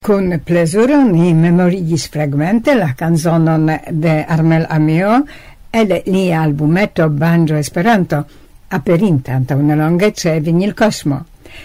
Con plezuro ni memorigis fragmente la canzonon de Armel Amio el lia albumeto Banjo Esperanto, aperinta anta una longe ce Vinyl Cosmo.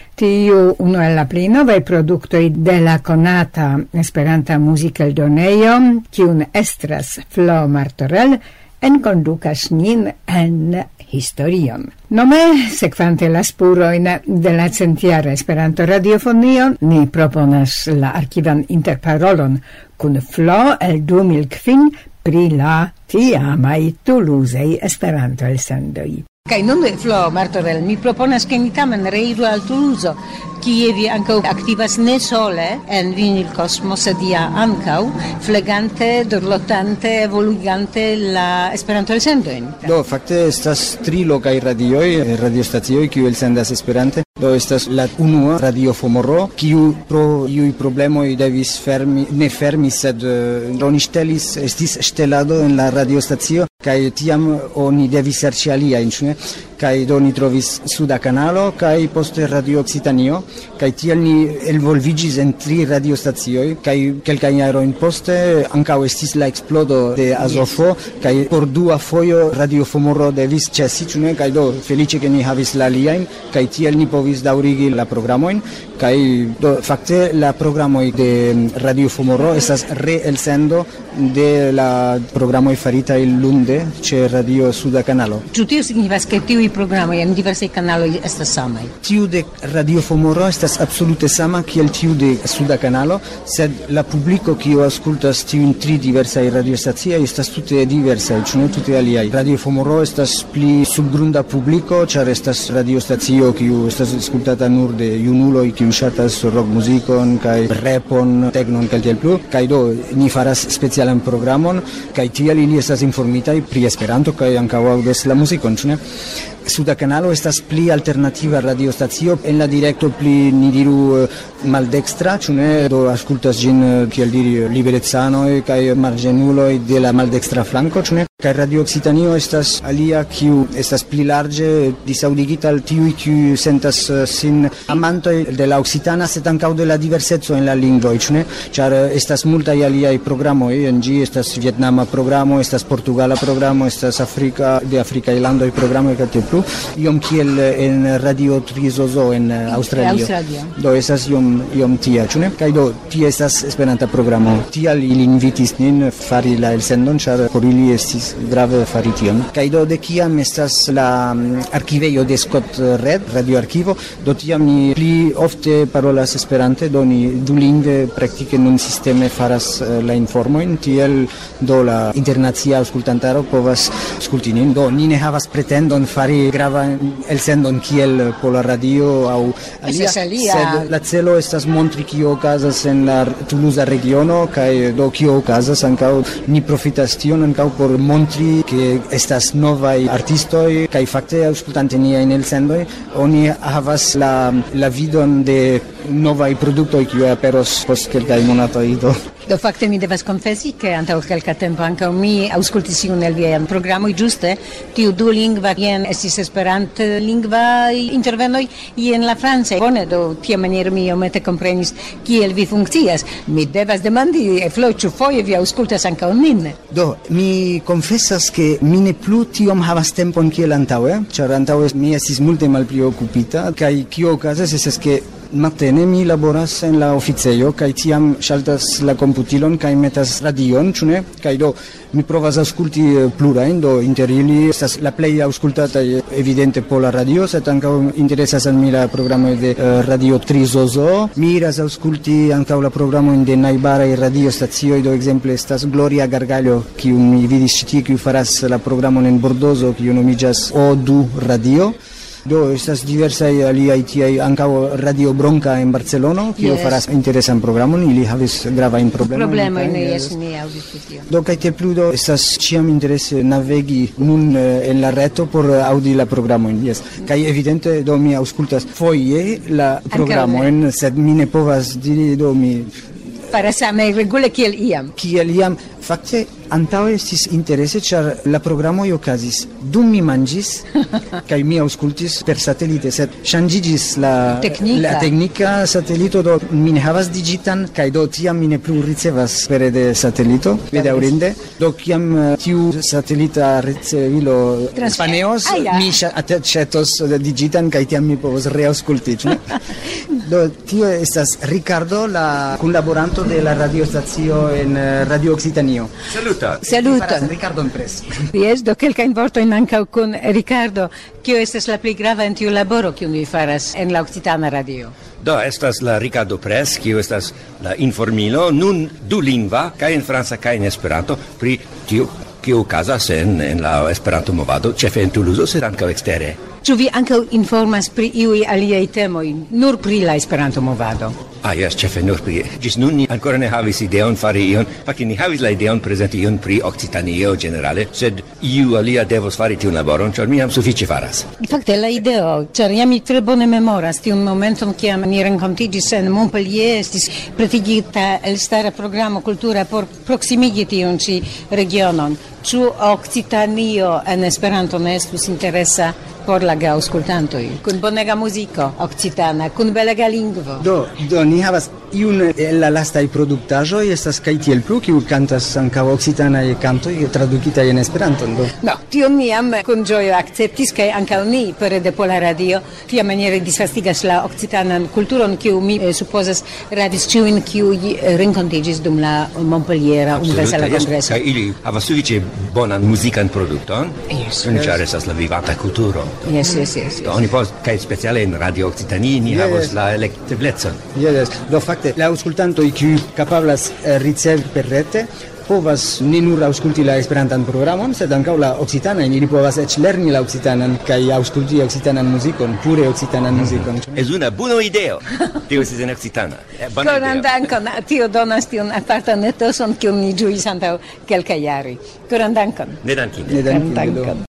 Tiu uno el la plei novae produktoi de la conata Esperanta Musical Doneio, kiun estras Flo Martorell, enconducas nin en historion. Nome, sekvante la spuroin de la centiara Esperanto radiofonio, ni proponas la archivan interparolon kun Flo el 2005 pri la tiamai Toulousei Esperanto elsendoi. Kaj nun, Flo Martorell, mi proponas ke ni tamen reiru al Toulouse, kie vi ankaŭ aktivas ne sole en Vinyl Cosmo, sed ja ankaŭ flegante, dorlotante, evoluigante la Esperanto-elsendojn. Do, fakte estas 3 lokaj radiostacioj, kiu elsendas Esperante. Do estas la unua Radio Fomoro, kiu pro iuj problemoj devis ne fermi, sed oni estis ŝtelado en la radiostacio, kaj tiam oni devis serĉi aliajn, ĉu ne? Kaj do ni trovis Suda Kanalo, kaj poste Radio Occitanio, kaj tiel ni elvolviĝis en 3 radiostacioj, kaj kelkajn jarojn poste ankaŭ estis la eksplodo de Azofo, kaj por dua fojo Radio Fomoro devis ĉesi, ĉu ne? Kaj do feliĉe ke ni havis la aliajn, kaj tiel ni povis daŭrigi la programojn, kaj do fakte la programoj de Radio Fomoro estas reelsendo de la programoj faritaj lunde ĉe Radio Suda Kanalo. Ĉu tio signifas ke tiuj programoj en diversaj kanaloj estas samaj? Tiu de Radio Fomoro estas absolute sama kiel tiu de Suda Kanalo, sed la publiko kiu aŭskultas tiujn 3 diversaj radiostacioj estas tute diversaj, ĉu ne tute aliaj. Radio Fomoro estas pli subgrunda publiko, ĉar estas radiostacio kiu estas aŭskultata nur de junuloj kiu ŝatas rockmuzikon kaj repon, teknon kaj tiel plu, kaj do ni faras specialan programon, kaj tiel ili estas informitaj pri Esperanto kaj ankaŭ aŭdas la muzikon, ĉu ne? Suda Kanalo estas pli alternativa radiostacio, en la direkto pli, ni diru, maldextra, ĉu ne? Do aŭskultas ĝin, kiel diri, liberecanoj kaj marĝenuloj de la maldextra flanko, ĉu ne? Kaj Radio Occitanio estas alia, kiu estas pli larĝe disaŭdigita al tiuj, kiuj sentas sin amantoj de la okcitana, sed ankaŭ de la diverseco en la lingvoj, ĉu ne? Ĉar estas multaj aliaj programoj en ĝi, estas vietnama programo, estas portugala programo, estas de afrikaj landoj programo kaj tiel plu, iom kiel en Radio Trizozo en Aŭstralio. Do estas iom tia, ĉu ne? Kaj do tie estas Esperanta programo. Tial ili invitis nin fari la elsendon, ĉar por ili estis grave fari tion. Kaj do de kiam estas la arkivejo de Scott Red, radioarkivo, do tiam ni pli ofte parolas Esperante, do ni dulingve praktike nun sisteme faras la informojn, tiel do la internacia aŭskultantaro povas aŭskulti nin. Do ni ne havas pretendon fari gravan elsendon kiel Pola Radio aŭ alia, sed la celo estas montri kio okazas en la Toulousa regiono, kaj do kio okazas ankaŭ ni profitas tion ankaŭ por montri ke estas novaj artistoj, kaj fakte aŭskultante niajn elsendoj oni havas la vidon de novaj produktoj kiuj aperos post kelkaj monatoj. Do fakte mi devas konfesi ke antaŭ kelka tempo ankaŭ mi aŭskultis iun el viaj programoj ĝuste tiu dulingva, jen estis esperantlingvaj intervenoj jen la franca. Bone, do tiamaniere mi iomete komprenis kiel vi funkcias. Mi devas demandi, Flo, ĉu foje vi aŭskultas ankaŭ nin? Do, mi konfesas ke mi ne plu tiom havas tempon kiel antaŭe, ĉar antaŭe mi estis multe malpli okupita, kaj kio okazas estas ke matene mi laboras en la oficejo kaj tiam ŝaltas la komputilon kaj metas radion, ĉu ne? Kaj do mi provas aŭskulti plurajn, do inter ili estas la plej aŭskultataj evidente Pola Radio, sed ankaŭ interesas al mi la programoj de Radio Trizozo. Mi iras aŭskulti ankaŭ la programojn de najbaraj radiostacioj, do ekzemple estas Gloria Gargallo, kiu mi vidis ĉi tie, kiu faras la programon en Bordozo, kiu nomiĝas O2 Radio. Do estas diversaj aliaj tiaj, ankaŭ Radio Bronca en Barcelono, kiu faras interesan programon, ili havis gravajn problemojn. Jes, mi aŭdis tion. Do kaj tiel plu do estas ĉiam interese navigi nun en la reto por aŭdi la programojn. Jes. Kaj evidente do mi aŭskultas foje la programojn, sed mi ne povas diri do mi para same regule kiel iam. Kiel iam, fakte Antaŭe estis interese, ĉar la programoj okazis dum mi manĝis kaj mi aŭskultis per satelite, sed ŝanĝiĝis la teknika satelito, do mi ne havas digitan kaj do tiam mi ne plu ricevas pere de satelito, bedaŭrinde. Do kiam tiu satelita ricevilo paneos, mi aĉetos digitan kaj tiam mi povos reaŭskulti, ĉu ne? Do tio estas Ricardo, la kunlaboranto de la radiostacio en Radio Occitanio. Saluta. Ricardo en pres. Yes, do kelkajn vortojn ankaŭ kun Ricardo. Kio estas la plej grava en tiu laboro kiun vi faras en la Occitana Radio? Do estas la Ricardo Press, kiu estas la informilo, nun dulingva, kaj en franca kaj en Esperanto, pri tio kiu okazas en la Esperanto movado, ĉefe en Toulouse, sed ankaŭ ekstere. Ĉu vi ankaŭ informas pri iuj aliaj temoj, nur pri la Esperanto movado? Jes, ĉefe nur pri. Ĝis nun ni ankoraŭ ne havis ideon fari ion, fakte ni havis la ideon prezenti ion pri Okcitanio ĝenerale, sed iu alia devos fari tiun laboron, ĉar mi jam sufiĉe faras. Fakte la ideo, ĉar ja mi tre bone memoras tiun momenton, kiam ni renkontiĝis en Montpellier, estis pretigita elstara programo kultura por proksimigi tiun ĉi regionon. Ĉu Okcitanio en Esperanto ne estus interesa por la geaŭskultantoj, kun bonega muziko okcitana, kun belega lingvo? Do ni havas iun el la lastaj produktaĵoj, estas kaj tiel plu, kiu kantas ankaŭ okcitanaj kantoj tradukitaj en Esperanton. No, tion mi jam kun ĝojo akceptis, kaj ankaŭ ni pere de Pola Radio tiamaniere disvastigas la okcitanan kulturon, kiu mi supozas radis ĉiujn, kiuj renkontiĝis dum la Montpelliera Universala Kongreso. Kaj ili havas sufiĉe bonan muzikan produkton, ĉar estas la vivanta kulturo. Yes. Do oni povas, kaj speciale en Radio Occitanie ni havas la elekteblecon. Yes. Do fakte la aŭskultantoj kiuj kapablas ricevi per rete povas ne nur aŭskulti la Esperantan programon, sed ankaŭ la okcitanan. Ili povas eĉ lerni la okcitanan kaj aŭskulti okcitanan muzikon, pure okcitanan muzikon. Es una bona ideo. Tio estas en okcitana. Koran dankon. Tio donas tiun apartan etoson, kiun ni ĝuis antaŭ kelkaj jaroj. Koran dankon. Ne dankon.